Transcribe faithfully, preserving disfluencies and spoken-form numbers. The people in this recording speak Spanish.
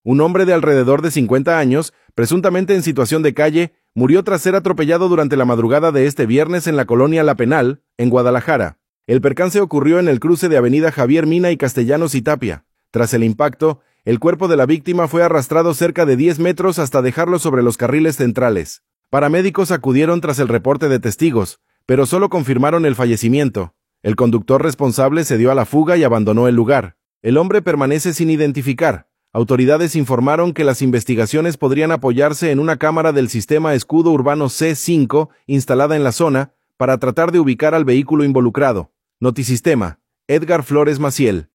Un hombre de alrededor de cincuenta años, presuntamente en situación de calle, murió tras ser atropellado durante la madrugada de este viernes en la colonia La Penal, en Guadalajara. El percance ocurrió en el cruce de Avenida Javier Mina y Castellanos y Tapia. Tras el impacto, el cuerpo de la víctima fue arrastrado cerca de diez metros hasta dejarlo sobre los carriles centrales. Paramédicos acudieron tras el reporte de testigos, pero solo confirmaron el fallecimiento. El conductor responsable se dio a la fuga y abandonó el lugar. El hombre permanece sin identificar. Autoridades informaron que las investigaciones podrían apoyarse en una cámara del sistema Escudo Urbano C cinco instalada en la zona para tratar de ubicar al vehículo involucrado. Notisistema, Edgar Flores Maciel.